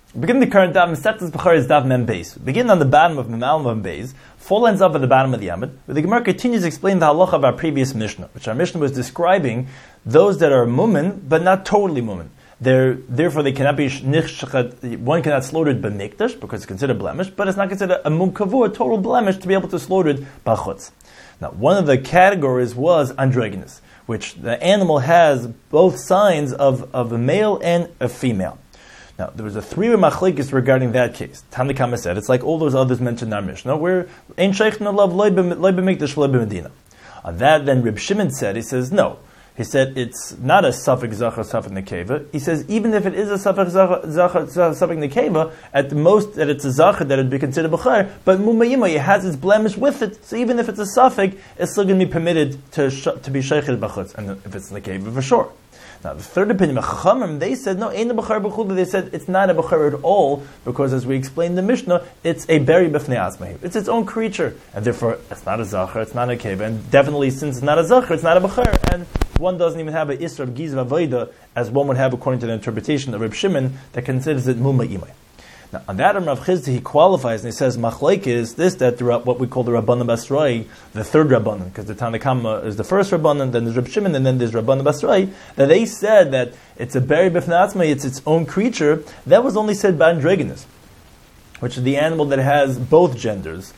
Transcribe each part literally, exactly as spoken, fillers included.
Begin the current daf, Mesechtes Bechor is daf mem beis. Begin on the bottom of mem al mem beis. Four ends up at the bottom of the Amud. Where the Gemara continues to explain the halacha of our previous Mishnah, which our Mishnah was describing those that are mumen, but not totally mumen. They're, therefore, they cannot be nichshachat. One cannot slaughter it b'mikdash because it's considered blemish, but it's not considered a mum kavur, a total blemish, to be able to slaughter it b'chutz. Now, one of the categories was androgynous, which the animal has both signs of, of a male and a female. Now, there was a three-way machlekes regarding that case. Tanna Kama said, it's like all those others mentioned in our Mishnah, where ein sheichna lav loy b'mikdash loy b'medina. On that, then Reb Shimon said, he says, no. He said it's not a suffix zachar suffix nekeva. He says even if it is a suffix zachar suffix nekeva, at the most that it's a zachar that would be considered b'char, but mumayima it has its blemish with it. So even if it's a suffix, it's still going to be permitted to sh- to be sheichel b'chutz, and if it's nekeva for sure. Now the third opinion, Chachamim, they said no, ain't a b'char b'chula. They said it's not a b'char at all because, as we explained in the Mishnah, it's a beri b'fnei atzmahi. It's its own creature, and therefore it's not a zachar, it's not a nekeva, and definitely since it's not a zachar, it's not a b'char, and one doesn't even have an isra of giz v'avoda as one would have according to the interpretation of Reb Shimon that considers it muma imay. Now, on that Rav Chizda, he qualifies and he says machlek is this that the, what we call the Rabbanan Basrai, the third Rabbanan, because the Tanna Kama is the first Rabbanan, then there's Reb Shimon, and then there's Rabbanan Basrai, that they said that it's a beri b'fnei atzmai, it's its own creature. That was only said by androgynous, which is the animal that has both genders,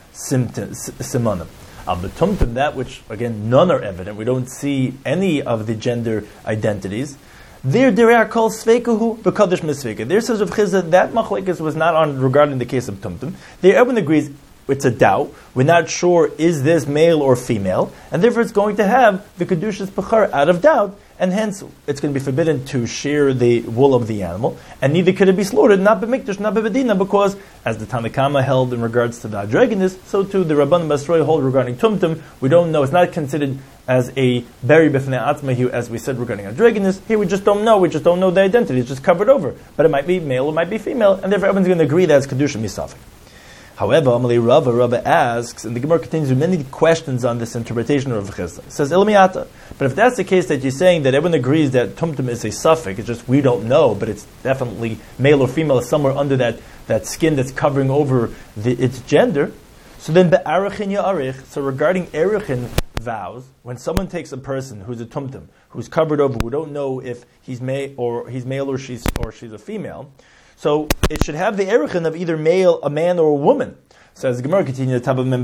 simanim. Al-Betumtum, that which, again, none are evident, we don't see any of the gender identities, there, there are called sveikahu b'kadosh misveika. There says Rav Chizda that machlekes was not on regarding the case of tumtum. There, everyone agrees it's a doubt. We're not sure is this male or female, and therefore it's going to have the kedushas b'char out of doubt, and hence it's going to be forbidden to shear the wool of the animal, and neither could it be slaughtered, not b'mikdash, not b'bedina, because as the Tanna Kama held in regards to the androgynous, so too the Rabbanan Basroi hold regarding tumtum. We don't know; it's not considered as a beri b'fnei atzmahu, as we said regarding androgynous. Here we just don't know. We just don't know the identity. It's just covered over, but it might be male, it might be female, and therefore everyone's going to agree that it's kedusha misafik. However, Amalei Rava, Rava asks, and the Gemara continues with many questions on this interpretation of Rav Chizda. It says, Ilmiata. But if that's the case that you're saying that everyone agrees that tumtum is a suffix, it's just we don't know, but it's definitely male or female, somewhere under that, that skin that's covering over the, its gender, so then be'arachin ya'arich, so regarding erichin vows, when someone takes a person who's a tumtum, who's covered over, we don't know if he's male or he's male or she's or she's a female, so it should have the erichin of either male, a man, or a woman. So as the Gemara continues, why do we learn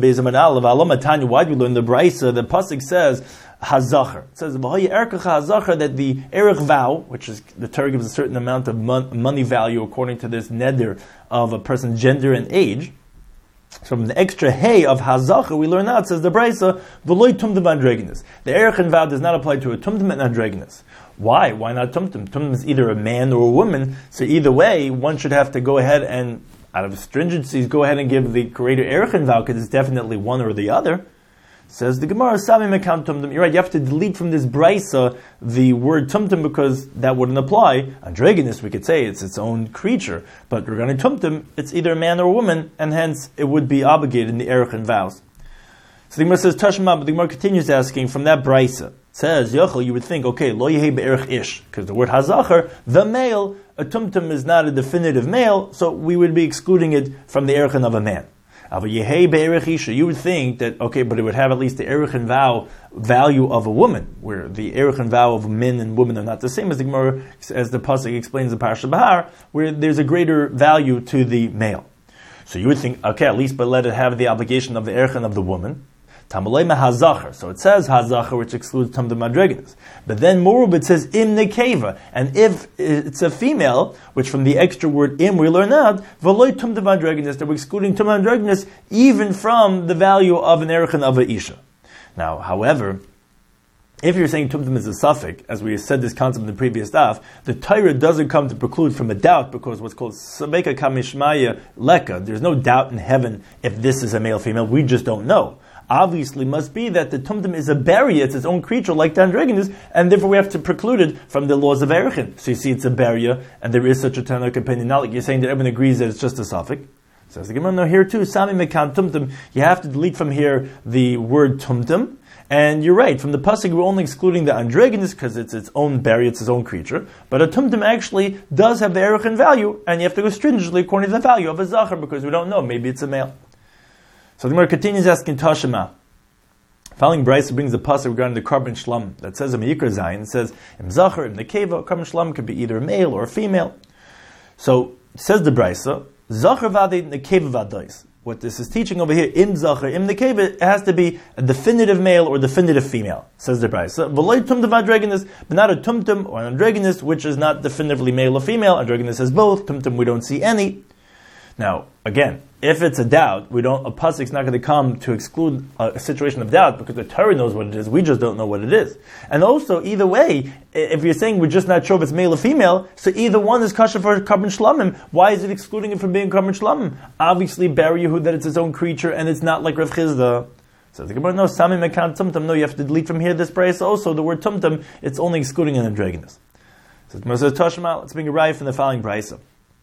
the Brisa? The pasuk says hazachar. It says hazachar, that the erich vow, which is the Torah gives a certain amount of mon- money value according to this neder of a person's gender and age. So from the extra hay of hazachar, we learn now, it says the Brisa, v'loy tumtum androgynous. The erichin vow does not apply to a tumtum and androgynous. Why? Why not tumtum? Tumtum is either a man or a woman, so either way, one should have to go ahead and, out of stringencies, go ahead and give the greater erichin vow, because it's definitely one or the other. Says the Gemara, Sami mekam tumtum. You're right, you have to delete from this brisa the word tumtum, because that wouldn't apply. Androgynous, we could say it's its own creature, but regarding tumtum, it's either a man or a woman, and hence it would be obligated in the erichin vows. So the Gemara says, Tashma, but the Gemara continues asking from that brisa. Says, Yochel, you would think, okay, lo yehi be'erich ish, because the word hazachar, the male, a tumtum is not a definitive male, so we would be excluding it from the erichin of a man. Ava yehi be'erich isha, you would think that, okay, but it would have at least the erichin vow value of a woman, where the erichin vow of men and women are not the same as the Gemara, as the pasuk explains in Parashat Bahar, where there's a greater value to the male. So you would think, okay, at least but let it have the obligation of the erichin of the woman. Tamalei hazachar. So it says hazachar, which excludes tumtum androgynous. But then moreover it says im nekeva. And if it's a female, which from the extra word im we learn out, v'loy tumtum androgynous, that we're excluding tumtum androgynous even from the value of an erichin of a isha. Now, however, if you're saying tumtum is a suffix, as we said this concept in the previous daf, the Torah doesn't come to preclude from a doubt, because what's called sabeka kamishmaya leka, there's no doubt in heaven if this is a male or female, we just don't know. Obviously must be that the tumtum is a barrier, it's its own creature like the androgynous, and therefore we have to preclude it from the laws of erichin. So you see it's a barrier, and there is such a Tanakh opinion, not like you're saying that everyone agrees that it's just a suffix. Says the Gemara, no, here too, Sami Mekan Tumtum, you have to delete from here the word tumtum, And you're right, from the pasuk we're only excluding the androgynous because it's its own berry, it's its own creature. But a tumtum actually does have the erech and value, and you have to go stringently according to the value of a zachar because we don't know, maybe it's a male. So the Gemara continues asking Tashema. Following Brisa brings the pasuk regarding the carbon shlam that says in Yikra Zayin, it says im zachar, im nekeva, carbon shlam could be either a male or a female. So says the Brisa, zachar vadei nekeva vadais. What this is teaching over here, im zachar, im nekeva, it has to be a definitive male or definitive female, says the Brisa. V'loi tumtum androgynous, but not a tumtum or an androgynous, which is not definitively male or female. Androgynous has both. Tumtum we don't see any. Now, again, if it's a doubt, we don't. A pasuk is not going to come to exclude a, a situation of doubt because the Torah knows what it is. We just don't know what it is. And also, either way, if you're saying we're just not sure if it's male or female, so either one is kasher for carbon shlamim. Why is it excluding it from being carbon shlamim? Obviously, Bar Yehud that it's its own creature and it's not like Rav Chizda. So the Gemara knows Sami Mekan Tumtum. No, you have to delete from here this price. Also, the word Tumtum, it's only excluding an androgynous. So the Gemara says Tashma. Let's bring a raya from the following brisa.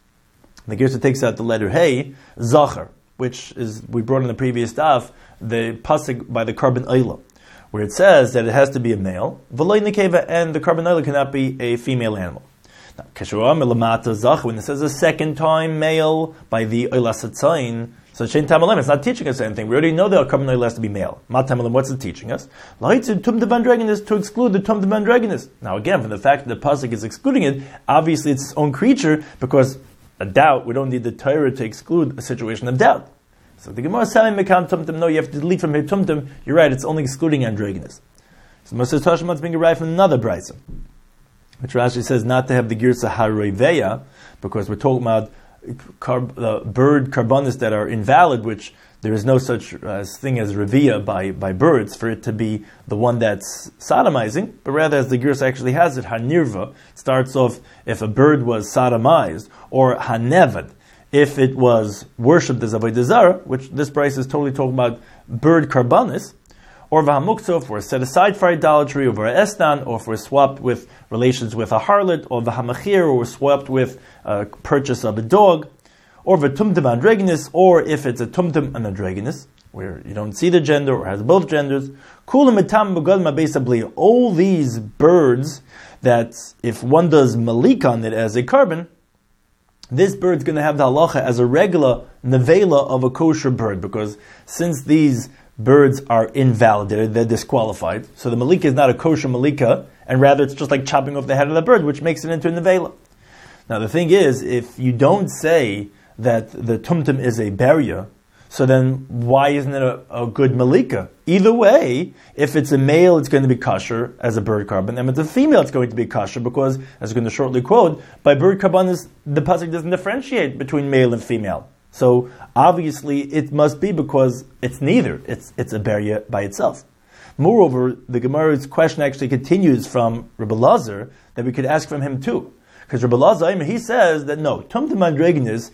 The Gersa takes out the letter Hey, Zachar, which is, we brought in the previous daf, the pasuk by the carbon Eila, where it says that it has to be a male, V'loi nekeva, and the carbon Eila cannot be a female animal. Now, Keshuah Melamata Zachar, when it says a second time male by the Eila Satzayin, so Shein Tamalim, it's not teaching us anything. We already know that a carbon Eila has to be male. Mat Tamalim, what's it teaching us? Lahitzid Tum de Bandreginus, to exclude the Tum de Bandreginus. Now again, from the fact that the pasuk is excluding it, obviously it's its own creature, because a doubt, we don't need the Torah to exclude a situation of doubt. So the Gemara Sami Mekan Tumtum, no, you have to delete from here Tumtum. You're right, it's only excluding androgynous. So Moses Tashmat's being arrived from another brisa, which Rashi says not to have the Girsa Hareveya, because we're talking about carb, uh, bird carbonis that are invalid, which there is no such uh, thing as Reviya by, by birds for it to be the one that's sodomizing, but rather as the Girsa actually has it, Hanirva, starts off if a bird was sodomized, or Hanevad, if it was worshipped as Avodah Zarah, which this price is totally talking about bird carbonis, or Vahamukso, if we're set aside for idolatry, or Estan, or if we're swapped with relations with a harlot, or Vahamachir, or we're swapped with uh, purchase of a dog, or Vatumtum androgynous, or if it's a Tumtum and androgynous, where you don't see the gender, or has both genders, all these birds that if one does malik on it as a carbon, this bird's going to have the halacha as a regular nevela of a kosher bird, because since these birds are invalidated, they're disqualified, so the malika is not a kosher malika, and rather it's just like chopping off the head of the bird, which makes it into a nevela. Now the thing is, if you don't say that the tumtum is a barrier, so then why isn't it a, a good malika? Either way, if it's a male, it's going to be kosher as a bird carbon, and if it's a female, it's going to be kosher, because, as we're going to shortly quote, by bird carbon, the pasuk doesn't differentiate between male and female. So obviously it must be because it's neither. It's it's a barrier by itself. Moreover, the Gemara's question actually continues from Rebbe Lazar that we could ask from him too. Because Rebbe Lazar, he says that no, tumtum androgynous,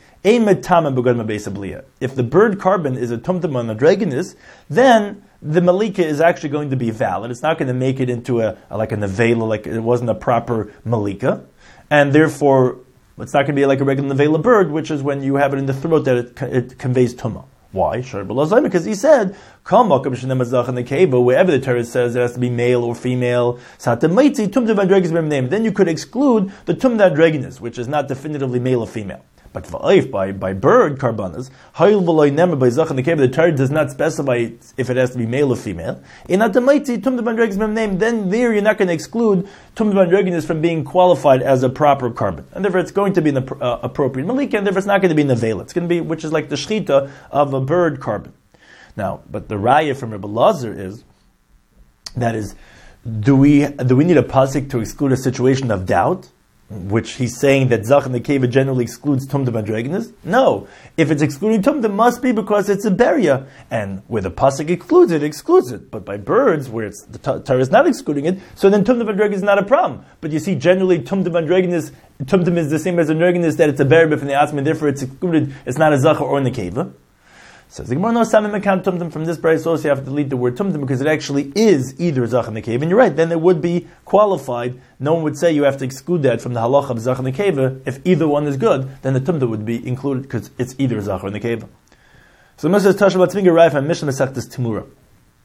if the bird carbon is a tumtum androgynous, then the malika is actually going to be valid. It's not going to make it into a, a like a nevela, like it wasn't a proper malika, and therefore it's not going to be like a regular nevela bird, which is when you have it in the throat that it, it conveys tumah. Why? Because he said, wherever the Torah says it has to be male or female, then you could exclude the tumda androgynous, which is not definitively male or female. But by, by bird carbonas, the Torah does not specify if it has to be male or female. In then there you're not going to exclude tumda androgynous from being qualified as a proper carbon. And therefore it's going to be an uh, appropriate malika, and therefore it's not going to be nevela. It's going to be, which is like the shchita of a bird carbon. Now, but the raya from Rebbe Lazar is, that is, do we, do we need a pasuk to exclude a situation of doubt? Which he's saying that Zach and the Keva generally excludes Tumtum androgynous? No. If it's excluding Tumtum, it must be because it's a barrier. And where the Pasuk excludes it, it excludes it. But by birds, where it's, the Torah is not excluding it, so then Tumtum androgynous is not a problem. But you see, generally, Tumtum androgynous, Tumtum is the same as androgynous, that it's a barrier from the Atzma, and therefore it's excluded, it's not a Zach or in the Keva. Says the Gemara, no, Samim Mekan Tumtum, from this price also you have to delete the word Tumtum, because it actually is either Zach and the Keva. And you're right, then it would be qualified. No one would say you have to exclude that from the halacha of Zach and the Keva. If either one is good, then the Tumtum would be included, because it's either Zach or the Keva. So the Gemara says, Tasha Batzvinga Raif and Mishnah Mesechtes Timura.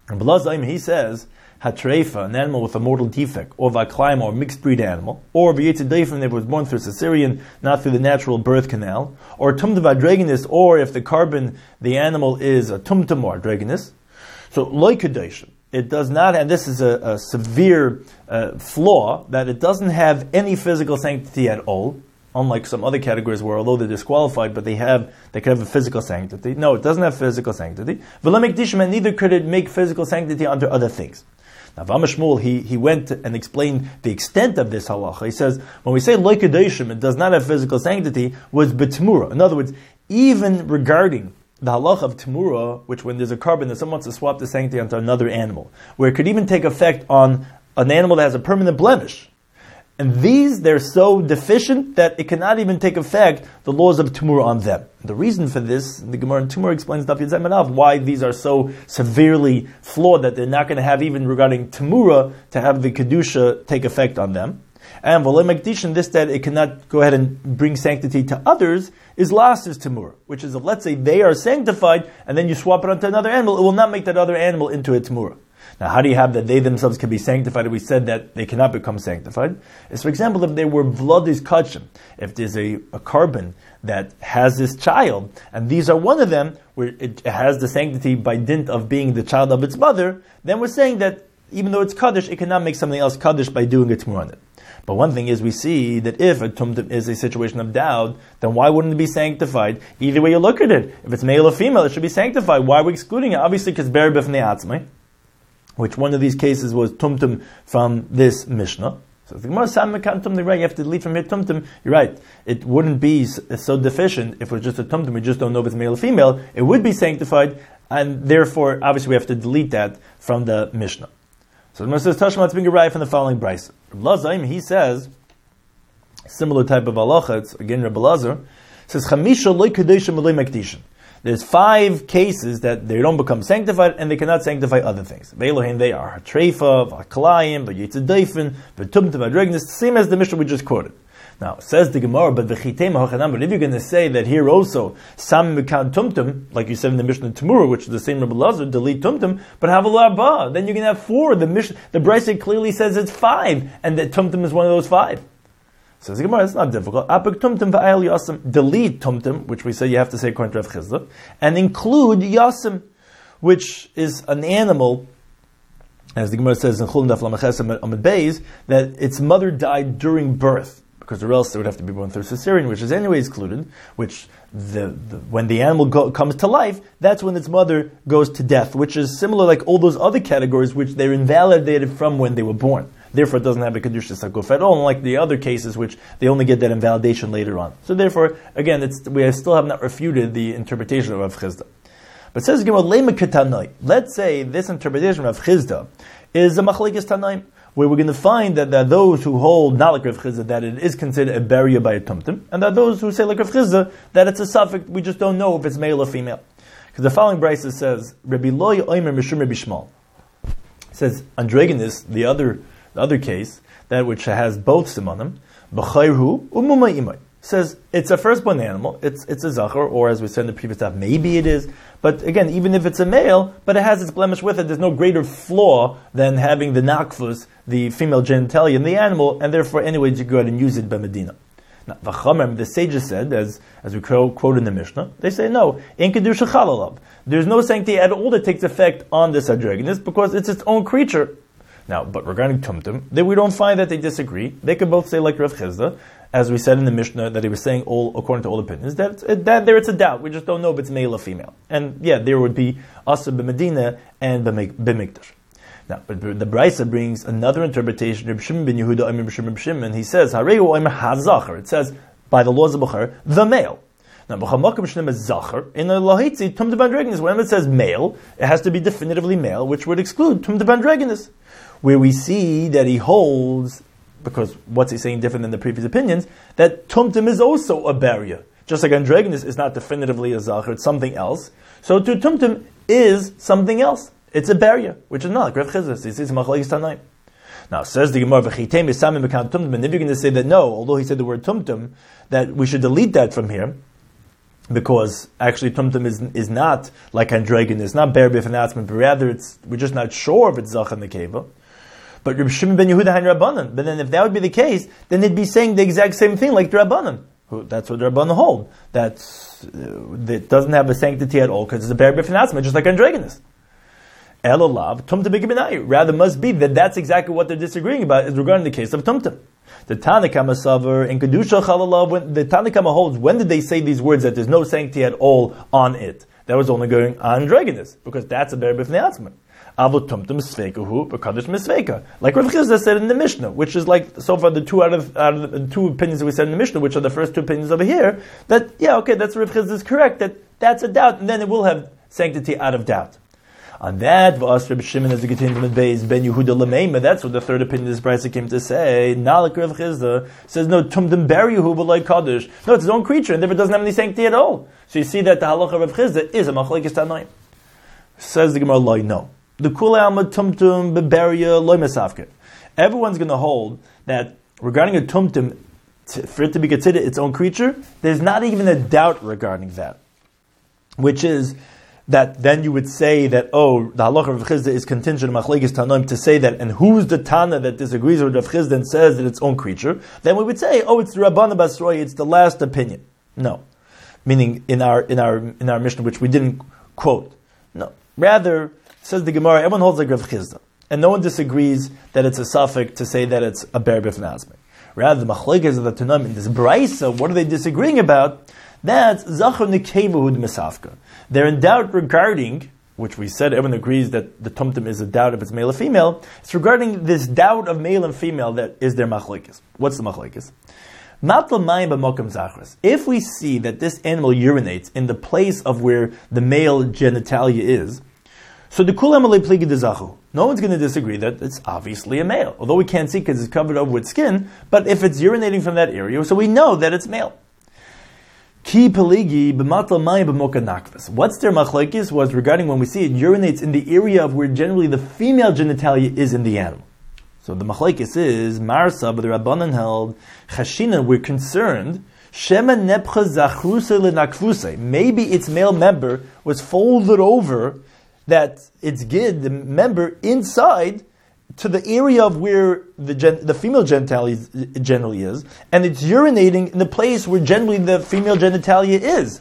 And Blazaim, he says, Hatreifa, an animal with a mortal defect, or Vakleim, or mixed breed animal, or V'yetzidayfim, if it was born through cesarean, not through the natural birth canal, or Tumtum Adragonus, or if the carbon, the animal is a Tumtum or Adragonus. So, Loikadashim, it does not, and this is a, a severe uh, flaw, that it doesn't have any physical sanctity at all, unlike some other categories where although they're disqualified, but they have, they could have a physical sanctity. No, it doesn't have physical sanctity. V'lemekdishim, and neither could it make physical sanctity under other things. Now, Vamashmul, he, he went and explained the extent of this halacha. He says, when we say loikadashim, it does not have physical sanctity, was betmura. In other words, even regarding the halacha of temura, which when there's a carbon that someone wants to swap the sanctity onto another animal, where it could even take effect on an animal that has a permanent blemish. And these, they're so deficient that it cannot even take effect, the laws of Tumur on them. The reason for this, the Gemara in Tumur explains why these are so severely flawed that they're not going to have, even regarding Tumura, to have the Kedusha take effect on them. And Volemekdishin, this that it cannot go ahead and bring sanctity to others, is last is Tumura, which is if, let's say, they are sanctified, and then you swap it onto another animal, it will not make that other animal into a Tumura. Now, how do you have that they themselves can be sanctified? We said that they cannot become sanctified. Is, for example, if they were vladis kachim, if there's a, a carbon that has this child, and these are one of them, where it has the sanctity by dint of being the child of its mother, then we're saying that even though it's kaddish, it cannot make something else kaddish by doing its tmur on it. But one thing is, we see that if a tumtum is a situation of doubt, then why wouldn't it be sanctified? Either way you look at it, if it's male or female, it should be sanctified. Why are we excluding it? Obviously, because ber b'fnei atzmai, which one of these cases was tumtum from this Mishnah. So if the Gemara says tumtum, you're right, you have to delete from here tumtum, you're right. It wouldn't be so deficient if it was just a tumtum, we just don't know if it's male or female. It would be sanctified, and therefore, obviously, we have to delete that from the Mishnah. So the Gemara says, Tashma Tzbinga Raya from the following brisa. Rabbi Lazaim, he says, similar type of halacha, it's again Rabbi Lazar, says, Chamisha loy kadeshim loy mekdishin. There's five cases that they don't become sanctified and they cannot sanctify other things. Ve'elohim, they are Hatreifa, V'akalayim, V'yitzadayfin, V'tumtum, V'adregnis, same as the Mishnah we just quoted. Now, says the Gemara, but V'chitei Mahachanam, but if you're going to say that here also, Sam Mekan Tumtum, like you said in the Mishnah Temura, which is the same Rabbi Lazar, delete Tumtum, but have a Laba, then you can have four. The Mishnah, the Brisa clearly says it's five, and that Tumtum is one of those five. Says the Gemara, it's not difficult. Apik tumtum v'ayel yasim. Delete tumtum, which we say you have to say according to Rav Chizda, and include yasim, which is an animal, as the Gemara says in Chulin Daf Lameches Amud Beis, that its mother died during birth, because or else it would have to be born through cesarean, which is anyway excluded. Which the, the when the animal go, comes to life, that's when its mother goes to death, which is similar like all those other categories which they're invalidated from when they were born. Therefore, it doesn't have a Kedusha Sakuf at all, unlike the other cases which they only get that invalidation later on. So therefore, again, it's, we still have not refuted the interpretation of Rav Chizda. But it says, let's say this interpretation of Rav Chizda is a Machlekes Tanaim, where we're going to find that there are those who hold, not like Rav Chizda, that it is considered a barrier by a tumtum, and there are those who say like Rav Chizda, that it's a suffix, we just don't know if it's male or female. Because the following brisa says, Rabbi Loy Oimer Mishum Rabbi Shmuel. It says, Androgonus, the other The other case, that which has both simonim, b'chayru umumay imay, says it's a firstborn animal, it's it's a zachar, or as we said in the previous stuff, maybe it is. But again, even if it's a male, but it has its blemish with it, there's no greater flaw than having the nakfus, the female genitalia in the animal, and therefore, anyways, you go ahead and use it by Medina. Now, the sages said, as as we quote in the Mishnah, they say no, in kedusha chalalav. There's no sanctity at all that takes effect on this androgynous because it's its own creature. Now, but regarding tumtum, they, we don't find that they disagree. They could both say like Rav Chizda, as we said in the Mishnah, that he was saying all according to all opinions, that, that there it's a doubt. We just don't know if it's male or female. And yeah, there would be Asa b'Medina and b'Mikdash. Now, but the Brisa brings another interpretation. Reb Shimon ben Yehuda, Reb Shimon ben Shimon, he says, Hareu Omer HaZachar. It says, by the laws of Bukhar, the male. Now, B'chamakam Shnem is Zachar. In a Lahitzi, Tum D'Bandreginus, when it says male, it has to be definitively male, which would exclude Tum D'Bandreginus. Where we see that he holds, because what's he saying different than the previous opinions, that Tumtum is also a barrier. Just like Androgynous is not definitively a Zachar, it's something else. So to Tumtum is something else. It's a barrier, which is not like Rav Chizda. He says Machlekes Tanaim. Now, says the Gemara, V'chitei Misamim B'kan Tumtum, and if you're going to say that no, although he said the word Tumtum, that we should delete that from here, because actually tumtum is is not like androgynous, it's not ber b'fanatzman, but rather it's we're just not sure if it's zach and nekeva. But Reb Shimon ben Yehuda had Rabbanan. But then if that would be the case, then they'd be saying the exact same thing like the Rabbanan. That's what the Rabbanan hold. That's, uh, that doesn't have a sanctity at all because it's a ber b'fanatzman, just like androgynous. Elolav, tumtum b'gibinayu. Rather must be that that's exactly what they're disagreeing about is regarding the case of tumtum. The Tanakama Savar in Kedusha Chalalav, when the Tanakama holds, when did they say these words that there's no sanctity at all on it? That was only going on androgynous, because that's a ber b'fanatzman. Avot tumtum sveikahu b'kadosh misveika. Like Rav Chizda said in the Mishnah, which is like, so far the two out of, out of the two opinions that we said in the Mishnah, which are the first two opinions over here, that, yeah, okay, that's Rav Chizda is correct, that that's a doubt, and then it will have sanctity out of doubt. On that, V'as Reb Shimon, as we continue from the base, Ben Yehuda Lameima, that's what the third opinion of this price came to say. Nalik Rav Chizda says, no, tumtum ber Yehu b'loy kadosh. No, it's its own creature, and therefore it doesn't have any sanctity at all. So you see that the halacha of Rav Chizda is a machlekes tanoim. Says the Gemara, loy, no. The kule alma tumtum beberia loy mesafke. Everyone's going to hold that regarding a tumtum, for it to be considered its own creature, there's not even a doubt regarding that. Which is that then you would say that, oh, the halacha of Rav Chizda is contingent on machlekes tanoim to say that, and who's the Tana that disagrees with Rav Chizda and says that it's own creature? Then we would say, oh, it's the Rabbanah Basroi, it's the last opinion. No. Meaning in our in our in our Mishnah, which we didn't quote. No. Rather, says the Gemara, everyone holds like Rav Chizda, and no one disagrees that it's a suffix to say that it's a ber b'fanatzman. Rather, the machlekes of the Tanaim in this brayso, what are they disagreeing about? That's zachar nekeva hu d'mesafka. They're in doubt regarding, which we said everyone agrees that the tumtum is a doubt if it's male or female. It's regarding this doubt of male and female that is their machlekes. What's the machlekes? Matal mayim b'mokum zachras. If we see that this animal urinates in the place of where the male genitalia is, so the kulam alei pligi dezachu. No one's going to disagree that it's obviously a male, although we can't see because it's covered over with skin. But if it's urinating from that area, so we know that it's male. Ki peligi b'matal mayim b'moka nakvas. What's their machlekes was regarding when we see it urinates in the area of where generally the female genitalia is in the animal. So the machlekes is marsa, but the Rabbanan held chashina. We're concerned shema nepcha zachruse lenakvuse. Maybe its male member was folded over, that its gid, the member, inside to the area of where the gen, the female genitalia generally is, and it's urinating in the place where generally the female genitalia is.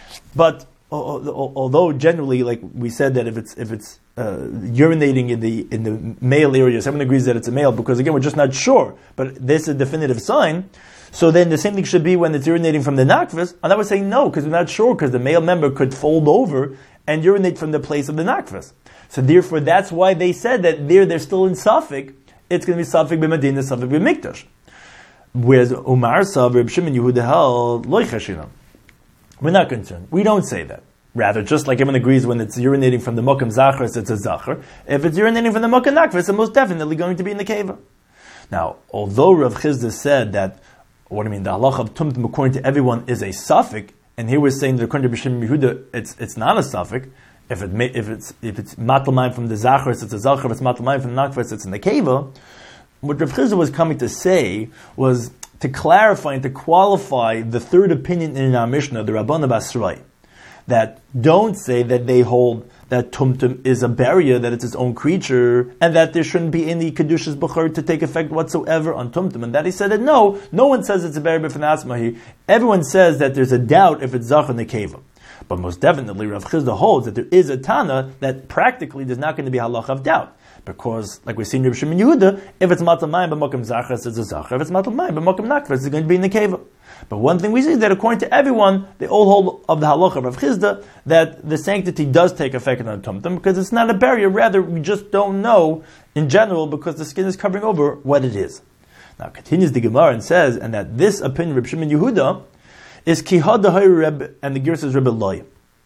But although generally, like we said, that if it's if it's uh, urinating in the in the male area, everyone agrees that it's a male, because again we're just not sure. But this is a definitive sign. So then the same thing should be when it's urinating from the nakvas. And I was saying no, because we're not sure, because the male member could fold over and urinate from the place of the nakvas. So therefore, that's why they said that there they're still in Suffolk. It's going to be Suffolk b'Medina, Suffolk b'Mikdash. Whereas Umar Sav, Reb Shimon Yehuda held loy chashina. We're not concerned. We don't say that. Rather, just like everyone agrees when it's urinating from the Mokum Zachras, it's a Zachar. If it's urinating from the Mokum Nakvas, it's most definitely going to be in the Keva. Now, although Rav Chizda said that, what do I mean, the halacha of tumtum according to everyone is a suffix, and here we're saying that according to Reb Shimon Yehuda, it's it's not a suffix. If it if it's if it's matal mayim from the Zachras, it's a Zachar. If it's matal mayim from the Nakvas, it's in the Keva. What Rav Chizda was coming to say was to clarify and to qualify the third opinion in our Mishnah, the Rabbanah Basroi, that don't say that they hold that tumtum is a barrier, that it's its own creature, and that there shouldn't be any kedushas b'chor to take effect whatsoever on tumtum. And that he said that no, no one says it's a barrier b'fanatzmahi. Everyone says that there's a doubt if it's zach in the keva. But most definitely, Rav Chizda holds that there is a Tana that practically there's not going to be halacha of doubt. Because, like we see in Reb Shimon Yehuda, if it's matal mayim b'mokum zachras, it's a zachar. If it's matal mayim b'mokum nakvas, it's going to be in the keva. But one thing we see is that according to everyone, they all hold of the halacha of Rav Chizda, that the sanctity does take effect on the tumtum, because it's not a barrier, rather we just don't know in general, because the skin is covering over what it is. Now continues the Gemara and says, and that this opinion of Reb Shimon Yehuda is kihad dehayr Reb, and the Ger says Reb Eloi.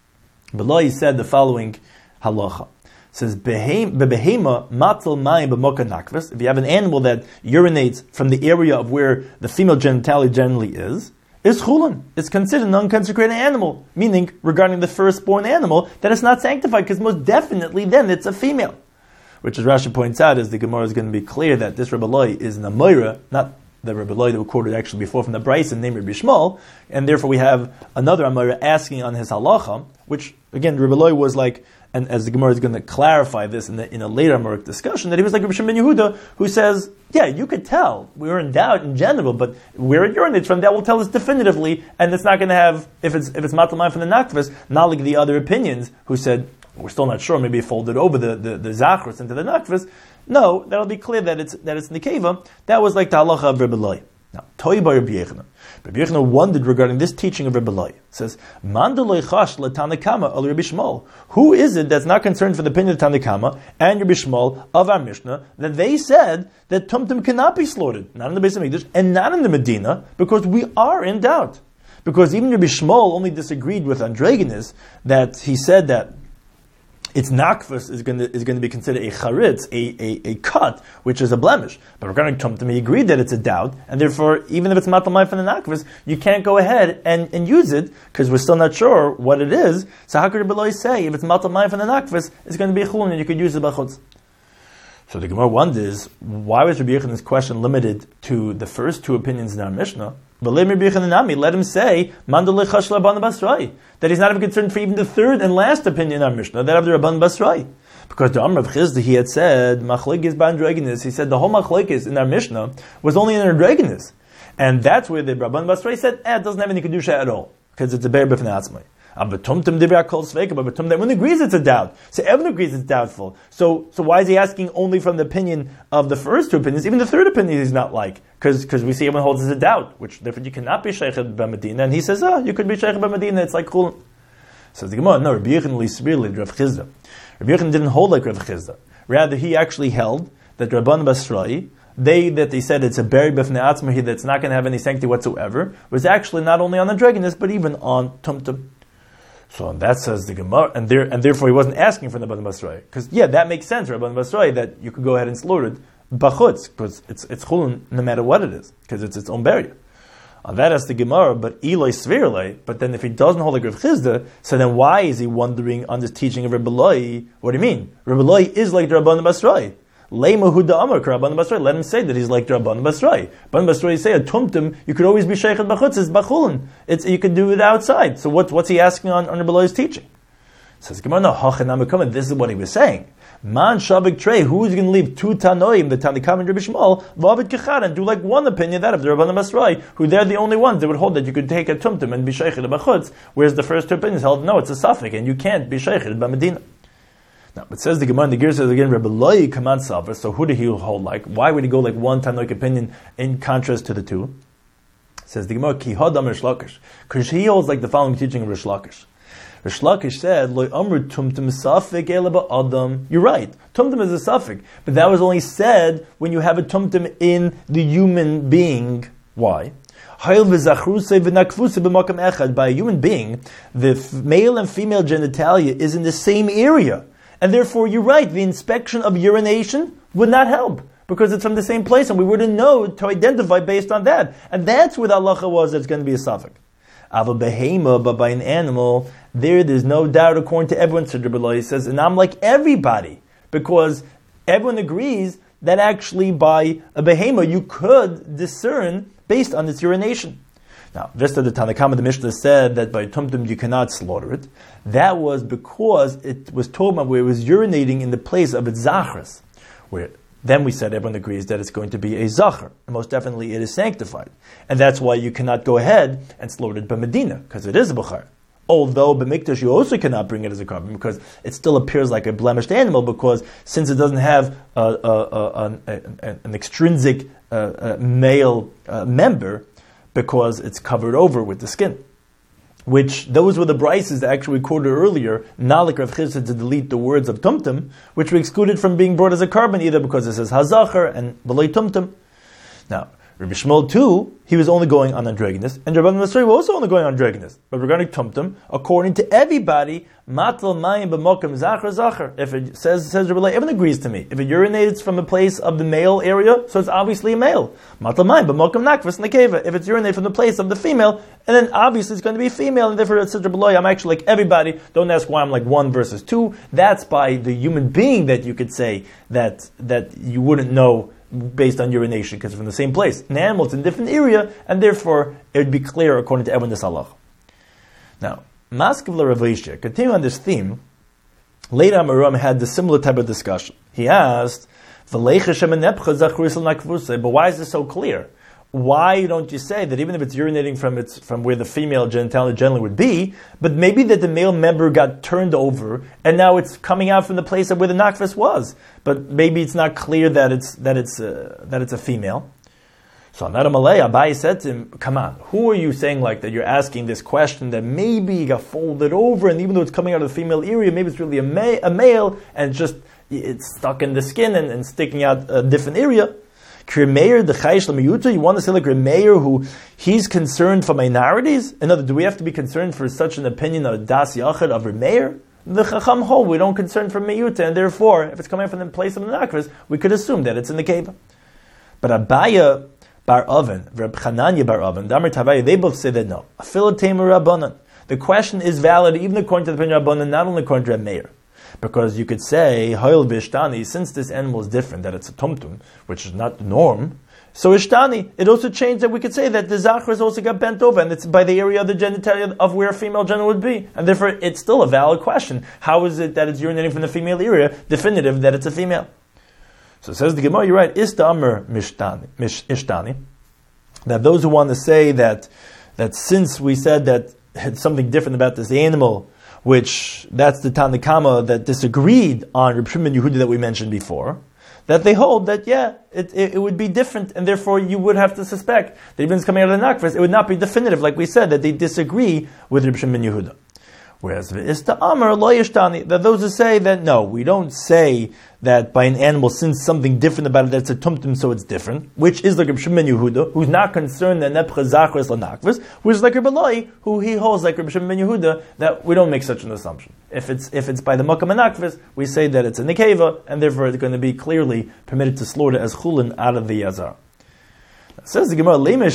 Reb Eloi said the following halacha. It says, Behema matal mayim b'moka nakvas. If you have an animal that urinates from the area of where the female genitalia generally is, is chulin. It's considered an unconsecrated animal. Meaning, regarding the firstborn animal, that it's not sanctified, because most definitely then it's a female. Which, as Rashi points out, is the Gemara is going to be clear that this Reb Eloi is an Amoira, not the Rebbe Loi that we quoted actually before from the Bryson named Rabbi Shmuel, and therefore we have another Amora asking on his halacha, which again Rebbe Loi was like, and as the Gemara is going to clarify this in, the, in a later Amoric discussion, that he was like Rabbi Shimon ben Yehuda, who says, yeah, you could tell, we were in doubt in general, but where it urinates from, that will tell us definitively, and it's not going to have, if it's if it's Matalmai from the Nakvis, not like the other opinions, who said, we're still not sure, maybe it folded over the, the, the Zachrus into the Nakvis. No, that'll be clear that it's that it's Nekeva. That was like the halacha of Rebbe Loi. Now, Toi by Rabbi Yechina. Rabbi Yechina wondered regarding this teaching of Rebbe Loi. It says, Mandaloi chash letanakama al Rabbi Shmuel. Who is it that's not concerned for the opinion of Tanakama and Rabbi Shmuel of our Mishnah that they said that Tumtum cannot be slaughtered, not in the Beis Hamikdash and not in the Medina, because we are in doubt. Because even Rabbi Shmuel only disagreed with Androgenes, that he said that its nakvus is going to is going to be considered a charitz, a, a, a cut, which is a blemish. But regarding tumtum, he agreed that it's a doubt, and therefore, even if it's matamai from the nakvus, you can't go ahead and, and use it because we're still not sure what it is. So how could Rebbe Loi say if it's matamai from the nakvus, it's going to be a chulun and you could use it b'chutz? So the Gemara wonders, why was Rabbi Yechon's question limited to the first two opinions in our Mishnah? But let him say that he's not even concerned for even the third and last opinion in our Mishnah, that of the Rabban Basrai. Because the Amr of Chizda, he had said, Machlekes b'androgenes, he said the whole Machlekes in our Mishnah was only in androgenes. And that's where the Rabban Basrai said, eh, it doesn't have any Kedusha at all, because it's a bear b'fnei atzmai. But Tumtum everyone agrees it's a doubt. So everyone agrees it's doubtful. So so why is he asking only from the opinion of the first two opinions? Even the third opinion he's not like, because because we see everyone holds it's a doubt, which therefore you cannot be Sheikh b'Medina. And he says, oh, you could be Sheikh b'Medina. It's like cool. Says the Gemara, no, Rabbi Yechon li Rav Chizda. Rabbi Yechon didn't hold like Rav Chizda. Rather, he actually held that Rabban Basrai, they that they said it's a beri b'fnei atzmai that's not going to have any sanctity whatsoever, was actually not only on the dragoness but even on Tumtum. So that says the Gemara, and there, and therefore he wasn't asking for the Rabban Basrai, because yeah, that makes sense, Rabban Basrai, that you could go ahead and slaughter it b'chutz, because it's it's chulun no matter what it is, because it's its own barrier. On that as the Gemara, but Eloi Svirlei. But then if he doesn't hold like Rav Chizda, so then why is he wondering on this teaching of Rebbe Loi? What do you mean? Rebbe Loi is like the Rabban Basrai. Leima Huda Amar Rabban Basrai. Let him say that he's like the Rabban Basrai. Rabban Basrai say a tumtum. You could always be sheikhet b'chutz. It's b'chulin. It's you could do it outside. So what, what's he asking on, on Rebbe Loi's teaching? Says Gemara, no hachanam. This is what he was saying. Man shabik trey. Who is going to leave two tanoim, the Tanakam and Rabbi Shmuel, v'avid kechad, and do like one opinion, that of the Rabban Basrai, who they're the only ones that would hold that you could take a tumtum and be sheikhet b'chutz, whereas the first two opinions held no, it's a suffix, and you can't be sheikhet b'Medina. Now, it says the Gemara, and the Ger says again, Rebbe Loi command salva. So who did he hold like? Why would he go like one Tanoic opinion in contrast to the two? It says the Gemara, Ki hadam Rish Lakish, because he holds like the following teaching of Rish Lakish. Rish Lakish said, Loi amru tumtum safik eleba adam. You're right, tumtum is a suffix, but that was only said when you have a tumtum in the human being. Why? By a human being, the male and female genitalia is in the same area. And therefore, you're right, the inspection of urination would not help, because it's from the same place, and we wouldn't know to identify based on that. And that's where the halacha was, that it's going to be a suffix. Ava behema, but by an animal, there, there's no doubt, according to everyone, Rebbe Loi says, and I'm like everybody, because everyone agrees that actually by a behema, you could discern based on its urination. Now, Vista the Tanakama, the Mishnah said that by tumtum you cannot slaughter it. That was because it was told about where it was urinating in the place of its zachras. Where then we said everyone agrees that it's going to be a zachar. And most definitely it is sanctified. And that's why you cannot go ahead and slaughter it by Medina, because it is a bukhar. Although b'mikdash you also cannot bring it as a carbon, because it still appears like a blemished animal, because since it doesn't have a, a, a, a, an, an extrinsic uh, uh, male uh, member, because it's covered over with the skin. Which, those were the brises that actually recorded earlier, not like Rav Chizda to delete the words of tumtum, which were excluded from being brought as a carbon, either because it says hazachar and belay tumtum. Now, Rabbi Shmuel too, he was only going on androgynous, and Rabban Basrai was also only going on androgynous. But regarding tumtum, according to everybody, matal mayim b'mokem zachar zachar. If it says says Rabbi Loi, everyone agrees to me. If it urinates from a place of the male area, so it's obviously a male. Matal mayim b'mokem nakvus nekeva. If it's urinated from the place of the female, and then obviously it's going to be female, and therefore it says Rabbi Loi, I'm actually like everybody. Don't ask why I'm like one versus two. That's by the human being that you could say that that you wouldn't know based on urination, because it's from the same place. An animal, it's in a different area, and therefore it would be clear according to everyone this halacha. Now, Maskevla Rav Aishia, continuing on this theme, later Amaram had the similar type of discussion. He asked, but why is this so clear? Why don't you say that even if it's urinating from its from where the female genitalia generally would be, but maybe that the male member got turned over and now it's coming out from the place of where the nakvis was, but maybe it's not clear that it's that it's uh, that it's a female. So on that Amalei, Abai said to him, "Come on, who are you saying like that? You're asking this question that maybe it got folded over, and even though it's coming out of the female area, maybe it's really a, ma- a male and it's just it's stuck in the skin and, and sticking out a different area." Krimeir, the Chayish Lamiyuta, you want to say like Krimeir, who he's concerned for minorities? In other words, do we have to be concerned for such an opinion of Das Yachid of Krimeir? The Chacham hold, we don't concern for Miyuta, and therefore, if it's coming from the place of the Nakvis, we could assume that it's in the cave. But Abaya Bar Oven, Reb Chananya Bar Oven, Damar Tavaya, they both say that no. Afilatem Rabbanan. The question is valid even according to the opinion of Rabbanan, not only according to Reb Meir. Because you could say, Hoil Vishtani, since this animal is different, that it's a tumtum, which is not the norm, so Ishtani, it also changed that we could say that the Zachar also got bent over, and it's by the area of the genitalia of where a female genital would be. And therefore, it's still a valid question. How is it that it's urinating from the female area, definitive that it's a female? So it says the Gemara, you're right, Ista Amr Mishtani, Mish, Ishtani, that those who want to say that, that since we said that it's something different about this animal, which that's the Tanakama that disagreed on Reb Shimon Yehuda that we mentioned before, that they hold that, yeah, it, it, it would be different, and therefore you would have to suspect that even if it's coming out of the Nakvis, it would not be definitive, like we said, that they disagree with Reb Shimon Yehuda. Whereas Ista Amar Lo Yishtani, that those who say that no, we don't say that by an animal, since something different about it, that's a tumtum, so it's different, which is like Reb Shimon Yehuda, who's not concerned that Nepcha Zachris Lanakvis, which is like Reb Eloi, who he holds like Reb Shimon Yehuda, that we don't make such an assumption. If it's if it's by the Makam Anakvis, we say that it's a Nekeva, and therefore it's going to be clearly permitted to slaughter as Chulin out of the Yazar. Says the Gemara,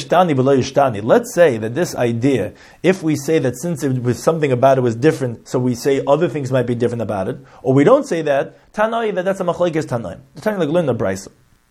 let's say that this idea, if we say that since it was something about it was different, so we say other things might be different about it, or we don't say that, Tanoi, that that's a machlekes Tanaim. The Tanaim like learn the Brisa.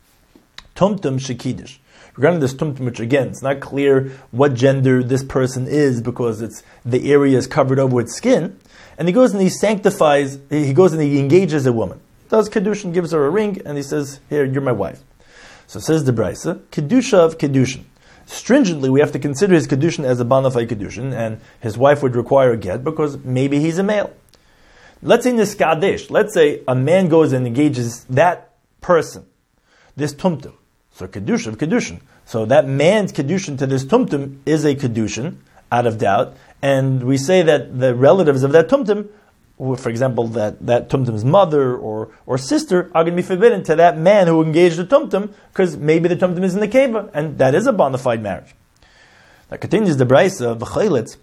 Tumtum shekidish. Regarding this tumtum, which again, it's not clear what gender this person is because it's the area is covered over with skin, and he goes and he sanctifies, he goes and he engages a woman. Does Kedushin, gives her a ring, and he says, here, you're my wife. So says the Brisa, Kedusha of Kedushin. Stringently, we have to consider his Kedushin as a bonafide Kedushin, and his wife would require a get because maybe he's a male. Let's say Niskadesh. Let's say a man goes and engages that person, this tumtum. So Kedusha of Kedushin. So that man's Kedushin to this tumtum is a Kedushin, out of doubt, and we say that the relatives of that tumtum, for example, that, that tumtum's mother or, or sister are going to be forbidden to that man who engaged the tumtum, because maybe the tumtum is in the keva, and that is a bona fide marriage. That continues the Brisa, v'chayletz,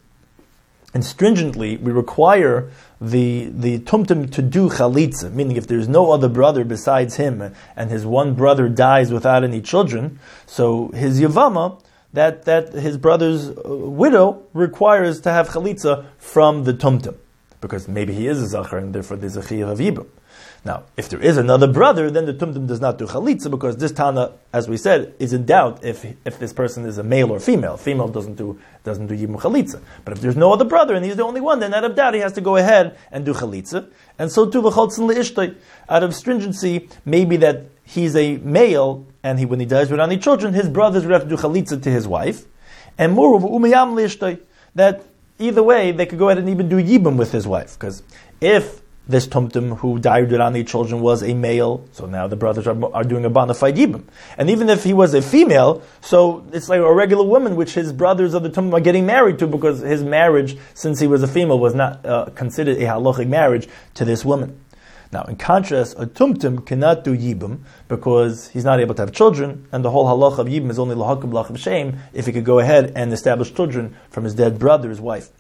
and stringently we require the the tumtum to do chalitza, meaning if there's no other brother besides him, and his one brother dies without any children, so his yavama, that, that his brother's widow requires to have chalitza from the tumtum, because maybe he is a zachar, and therefore there's a chiyuv of yibum. Now, if there is another brother, then the tumtum does not do chalitza, because this Tana, as we said, is in doubt if if this person is a male or female. Female doesn't do doesn't do yibum chalitza. But if there's no other brother and he's the only one, then out of doubt he has to go ahead and do chalitza. And so too v'choltzin leishtay, out of stringency, maybe that he's a male and he when he dies without any children, his brothers would have to do chalitza to his wife. And moreover, umayam leishtay, that either way, they could go ahead and even do yibum with his wife. Because if this tumtum who died without any children was a male, so now the brothers are, are doing a bona fide yibum. And even if he was a female, so it's like a regular woman, which his brothers of the tumtum are getting married to, because his marriage, since he was a female, was not uh, considered a halachic marriage to this woman. Now, in contrast, a tumtum cannot do yibum because he's not able to have children, and the whole halacha of yibum is only lahakub lach of shame if he could go ahead and establish children from his dead brother's wife.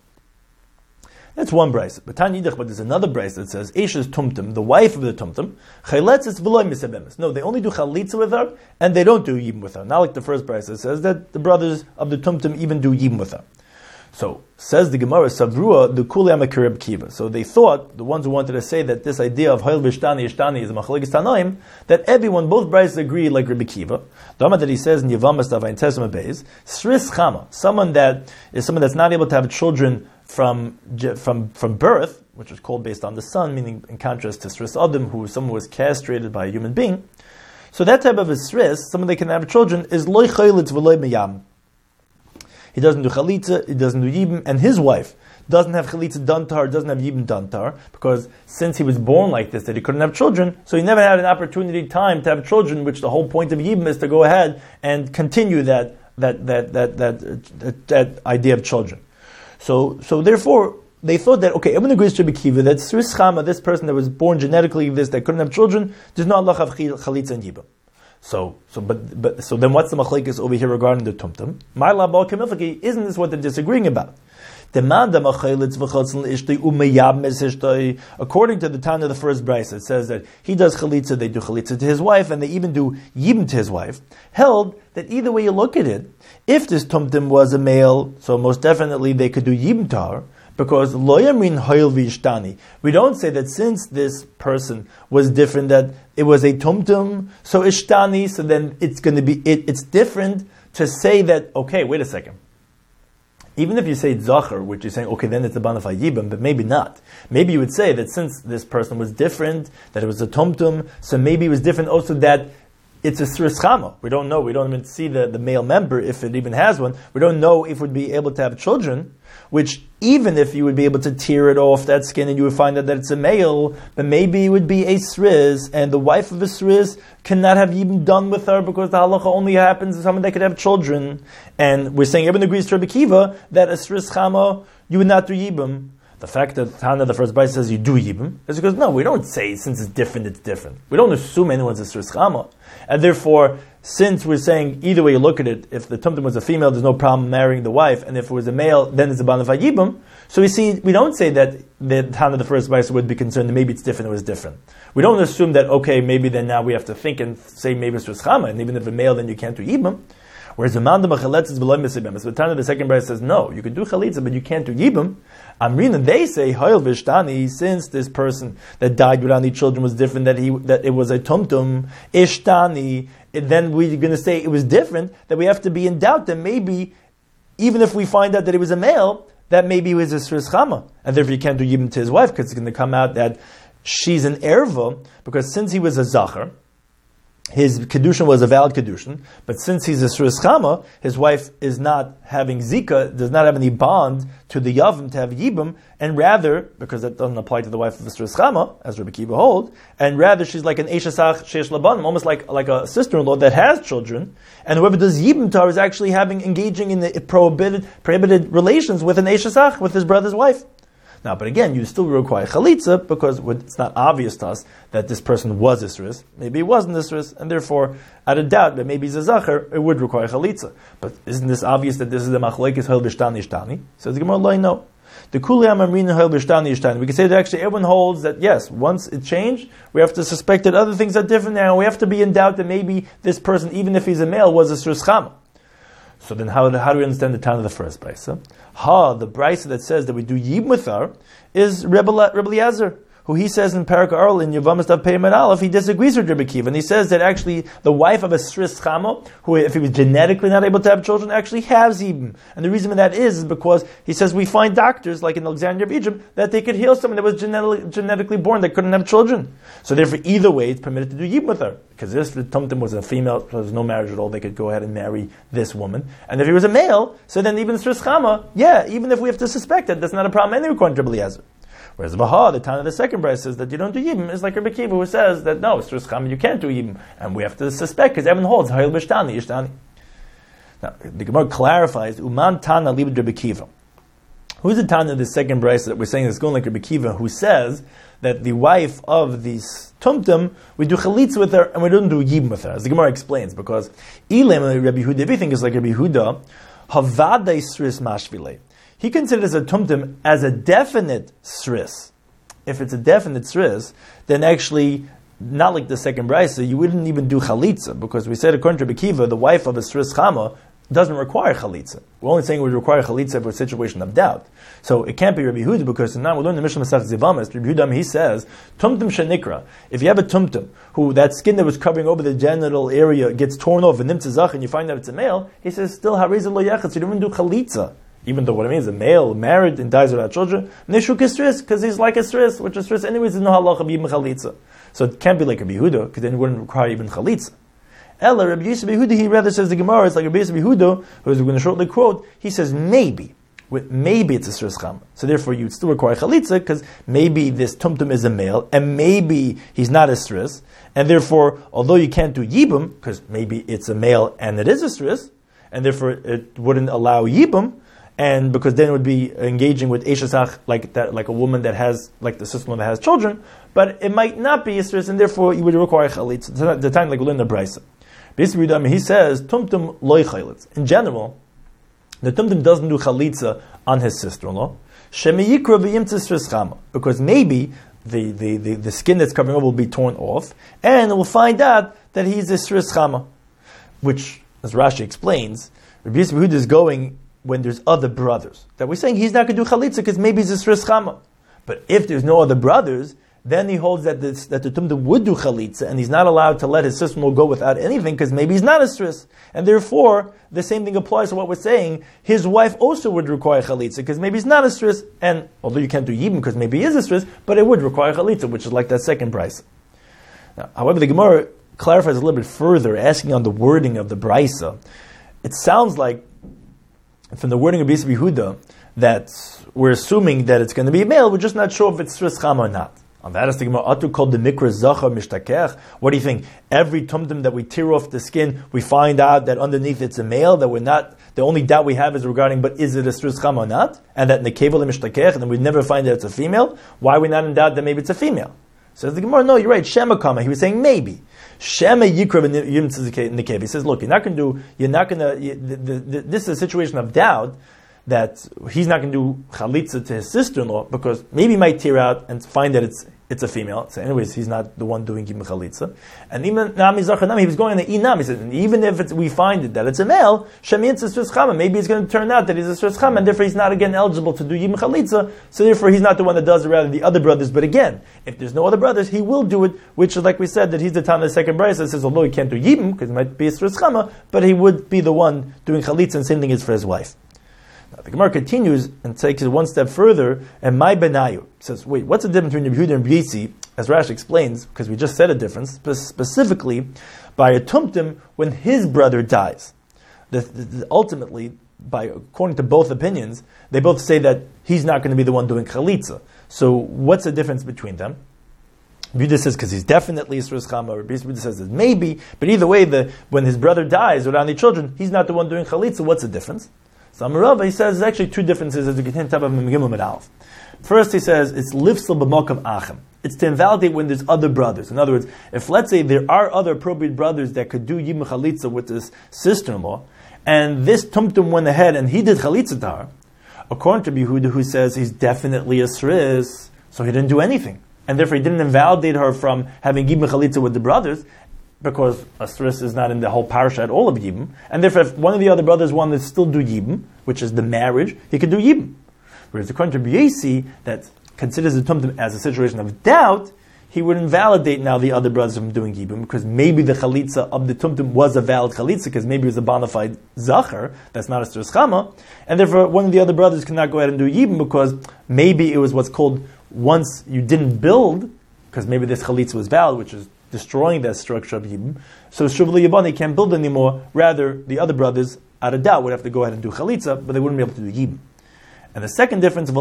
That's one brayse. But Tanidach, but there's another brayse that says, Eisha's tumtum, the wife of the tumtum, chayletzes v'loy misabemis. No, they only do chalitza with her, and they don't do yibum with her. Not like the first brayse that says that the brothers of the tumtum even do yibum with her. So, says the Gemara, Savrua, the Kuli Amakir Kiva. So they thought, the ones who wanted to say that this idea of Hoil Vishtani Ishtani is a Machlekes Tanaim, that everyone, both brides agree like Rabbi Kiva. The Amad that he says in Yevamos Davayin Tesma Beis, Sris Chama, someone that is someone that's not able to have children from from from birth, which is called based on the son, meaning in contrast to Sris Adam, who is someone who was castrated by a human being. So that type of a Sris, someone that can have children, is Loi Chaylitz V'Loi Meyam. He doesn't do chalitza, he doesn't do yibum, and his wife doesn't have chalitza done to her, doesn't have yibum done to her, because since he was born like this, that he couldn't have children, so he never had an opportunity, time to have children, which the whole point of yibum is to go ahead and continue that that that that that, that, that idea of children. So so therefore, they thought that, okay, everyone agrees to Rabbi Kiva, that Sris Chama, this person that was born genetically this, that couldn't have children, does not Allah have chalitza and yibum. So, so, but, but, so then, what's the machlekes over here regarding the tumtum? My labal kemifaki, isn't this what they're disagreeing about? According to the Tana of the first brayso, it says that he does chalitza, they do chalitza to his wife, and they even do yibum to his wife. Held that either way you look at it, if this tumtum was a male, so most definitely they could do yibum to her. Because lo yamin hoil v'ishtani, we don't say that since this person was different that it was a tumtum, so ishtani, so then it's going to be it, it's different to say that. Okay, wait a second. Even if you say zachar, which you're saying, okay, then it's a banafai yibam, but maybe not. Maybe you would say that since this person was different, that it was a tumtum, so maybe it was different also that it's a sris chama. We don't know. We don't even see the, the male member, if it even has one. We don't know if it would be able to have children, which even if you would be able to tear it off that skin and you would find out that it's a male, but maybe it would be a sriz, and the wife of a sriz cannot have even done with her because the halacha only happens to someone that could have children. And we're saying everyone agrees to Rabbi Kiva that a sriz chama, you would not do yibum. The fact that Tana, the first bite, says you do yibum is because, no, we don't say since it's different, it's different. We don't assume anyone's a sris chama. And therefore, since we're saying either way you look at it, if the tumtum was a female, there's no problem marrying the wife, and if it was a male, then it's a banafai yibum. So we see, we don't say that the Tana, the first bite, would be concerned that maybe it's different, it was different. We don't assume that, okay, maybe then now we have to think and say maybe it's sris chama, and even if a male, then you can't do yibum. Whereas the Manda Machaletz is below Misibim. So the Tana, the second brayso says, no, you can do Chalitza, but you can't do Yibum. Amrina, they say, Hoil Vishtani, since this person that died without any children was different, that he that it was a Tumtum, Ishtani, then we're going to say it was different, that we have to be in doubt that maybe, even if we find out that it was a male, that maybe it was a Sris Chama. And therefore you can't do Yibum to his wife, because it's going to come out that she's an erva, because since he was a Zachar, his kedushin was a valid kedushin, but since he's a sris chama, his wife is not having zika, does not have any bond to the yavim to have yibum, and rather, because that doesn't apply to the wife of the sris chama, as Rabbi Kiva holds, and rather she's like an eshasach sheish labanim, almost like like a sister-in-law that has children, and whoever does yibum to her is actually having engaging in the prohibited prohibited relations with an eshasach, with his brother's wife. Now, but again, you still require chalitza because it's not obvious to us that this person was Isris. Maybe he wasn't Isris, and therefore, out of doubt that maybe he's a Zachar, it would require chalitza. But isn't this obvious that this is the machlekes Hoil Vishtani Ishtani? Says the Gemara, Loi, no. The Kuliyam Amrina Hoil Vishtani Ishtani. We can say that actually everyone holds that yes, once it changed, we have to suspect that other things are different now. We have to be in doubt that maybe this person, even if he's a male, was a Sris Chama. So then how, how do we understand the Tana of the first brayso? Ha, the brayso that says that we do yibum with her is Rebbe Eliezer, who he says in Parak Arl in Yevamos Daf Peiman Aleph, he disagrees with Rebbe Kiva, and he says that actually the wife of a Sris Chama, who if he was genetically not able to have children, actually has yibum. And the reason for that is, is because he says we find doctors, like in Alexandria of Egypt, that they could heal someone that was genetically, genetically born that couldn't have children. So therefore, either way, it's permitted to do yibum with her. Because if the Tumtum was a female, so there's no marriage at all, they could go ahead and marry this woman. And if he was a male, so then even Sris Chama, yeah, even if we have to suspect that, that's not a problem anyway, according to Rebbe Eliezer. Whereas Baha, the Tana of the second brayso, says that you don't do yibum, is like Rebbe Kiva, who says that no, Sris Chama, you can't do yibum, and we have to suspect because everyone holds Hoil Vishtani Ishtani. Now the Gemara clarifies Uman Tana libed Rebbe Kiva. Who's the Tana of the second brayso that we're saying is going like Rebbe Kiva, who says that the wife of these tumtum, we do chalitza with her and we don't do yibum with her, as the Gemara explains, because Ilem Rebbe Yehuda, everything is like Rebbe Yehuda, Havadai Sris Mashvile. He considers a tumtum as a definite sris. If it's a definite sris, then actually, not like the second brayso, you wouldn't even do chalitza, because we said according to Rebbe Kiva, the wife of a sris chama, doesn't require chalitza. We're only saying we require chalitza for a situation of doubt. So it can't be Rabbi Yehuda, because now we learn the Mishnah Masech Zivamas. Rabbi Yehuda, he says, tumtum shenikra. If you have a tumtum, who that skin that was covering over the genital area gets torn off and nimtzazach, and you find out it's a male, he says, still harizah lo yachatz. You don't even do chalitza. Even though what it means, a male married and dies without children, neshuk istris, because he's like a stris, which is stris anyways is no halacha b'yim chalitza. So it can't be like Rabbi Yehuda, because then it wouldn't require even chalitza. Ella, Rabbi Yisrael Yehuda, he rather says the Gemara, it's like Rabbi Yisrael Yehuda, who we're going to shortly quote, he says maybe, with maybe it's a stris chama. So therefore you'd still require chalitza, because maybe this tumtum is a male, and maybe he's not a stris, and therefore, although you can't do yibum, because maybe it's a male and it is a stris, and therefore it wouldn't allow yibum, and because then it would be engaging with eshesach, like that, like a woman that has, like the sister that has children, but it might not be a stris, and therefore you would require chalitza. The time like we learn the brisa. He says, tumtum loy chalitz. In general, the tumtum doesn't do chalitza on his sister-in-law. Because maybe the, the, the, the skin that's covering over will be torn off, and we'll find out that he's a stris chama. Which, as Rashi explains, Rabbi Yisrael Yehuda is going when there's other brothers. That we're saying he's not going to do chalitza because maybe he's a stris chama. But if there's no other brothers, then he holds that, this, that the tumtum would do chalitza, and he's not allowed to let his sister-in-law go without anything, because maybe he's not a stris. And therefore, the same thing applies to what we're saying. His wife also would require chalitza, because maybe he's not a stris, and although you can't do yibum, because maybe he is a stris, but it would require chalitza, which is like that second brisa. Now, however, the Gemara clarifies a little bit further, asking on the wording of the brisa. It sounds like, from the wording of Yisrael Yehuda, that we're assuming that it's going to be a male, we're just not sure if it's stris chama or not. On that, the Gemara Atu called the mikra zachar mishtakech. What do you think? Every tumtum that we tear off the skin, we find out that underneath it's a male. That we're not. The only doubt we have is regarding, but is it a stris chama or not? And that nekeva mishtakech, and then we never find that it's a female. Why are we not in doubt that maybe it's a female? Says the Gemara, no, you're right. Shema kama. He was saying maybe. Shema yikra nekeva. He says, look, you're not going to do. You're not going to. This is a situation of doubt, that he's not going to do chalitza to his sister-in-law, because maybe he might tear out and find that it's it's a female. So anyways, he's not the one doing yibum chalitza. And even nami zachar nami, he was going on the inam. He said, and even if it's, we find it that it's a male, shemin stris chama, maybe it's going to turn out that he's a stris chama, and therefore he's not again eligible to do yibum chalitza. So therefore he's not the one that does it, rather the other brothers. But again, if there's no other brothers, he will do it. Which is like we said, that he's the time of the second brisa that says, although he can't do yibum because it might be a stris chama, but he would be the one doing chalitza, and same thing is for his wife. Now, the Gemara continues and takes it one step further, and my benayu says, wait, what's the difference between Yehuda and B'yisi? As Rashi explains, because we just said a difference, spe- specifically by a tumtum when his brother dies. The, the, the, ultimately, by according to both opinions, they both say that he's not going to be the one doing chalitza. So what's the difference between them? Yehuda says because he's definitely a stris chama, or Yehuda says that maybe, but either way, the, when his brother dies without any children, he's not the one doing chalitza. What's the difference? So Amarava, he says there's actually two differences as we get into Megillah Medalef. First, he says it's lifsel b'makam achem. It's to invalidate when there's other brothers. In other words, if let's say there are other appropriate brothers that could do yibum chalitza with his sister-in-law, and this tumtum went ahead and he did chalitza to her, according to Yehuda, who says he's definitely a sris, so he didn't do anything, and therefore he didn't invalidate her from having yibum chalitza with the brothers, because a stris is not in the whole parasha at all of yibum, and therefore if one of the other brothers wanted to still do yibum, which is the marriage, he could do yibum. Whereas according to B'yisi, that considers the tumtum as a situation of doubt, he would invalidate now the other brothers from doing yibum, because maybe the chalitza of the tumtum was a valid chalitza, because maybe it was a bona fide zachar, that's not a stris chama, and therefore one of the other brothers cannot go ahead and do yibum, because maybe it was what's called, once you didn't build, because maybe this chalitza was valid, which is destroying that structure of yibum, so Shuvli Yabani can't build anymore. Rather, the other brothers, out of doubt, would have to go ahead and do chalitza, but they wouldn't be able to do yibum. And the second difference,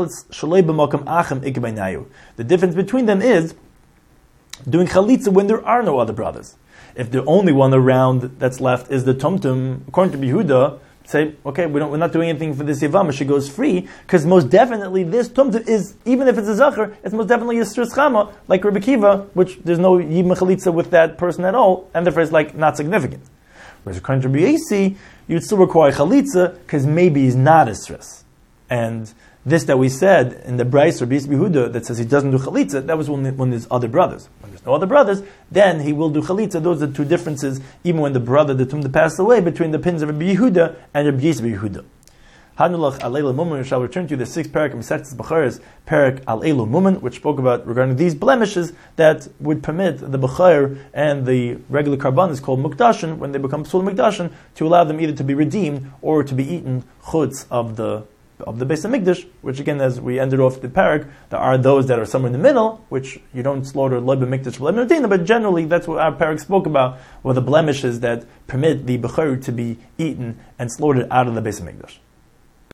the difference between them is doing chalitza when there are no other brothers. If the only one around that's left is the tumtum, according to Yehuda, say, okay, we don't, we're not doing anything for this Yavama, she goes free, because most definitely this tumtum is, even if it's a zachar, it's most definitely a stris chama, like Rebbe Kiva, which there's no yibum chalitza with that person at all, and therefore it's like not significant. Whereas according to B'yisi, you'd still require chalitza, because maybe he's not a stris. And this that we said in the Brais or Bis Yehuda that says he doesn't do chalitza, that was when, when there's other brothers. When there's no other brothers, then he will do chalitza. Those are two differences, even when the brother, the Tumda, passed away, between the pins of Rabbi Yehuda and Rabbi Yisbi Yehuda. Hanulach al Eilu Mumin, we shall return to the sixth parak of Masechtas Becharos, parak al Eilu Mumin, which spoke about regarding these blemishes that would permit the Bechor and the regular karbanis called Mukdashin, when they become Psul Mukdashin, to allow them either to be redeemed or to be eaten chutz of the of the Beis HaMikdash, which again, as we ended off the parak, there are those that are somewhere in the middle, which you don't slaughter Lo B'Mikdash Lo B'Medina, but generally that's what our parak spoke about, were the blemishes that permit the Bechor to be eaten and slaughtered out of the Beis HaMikdash.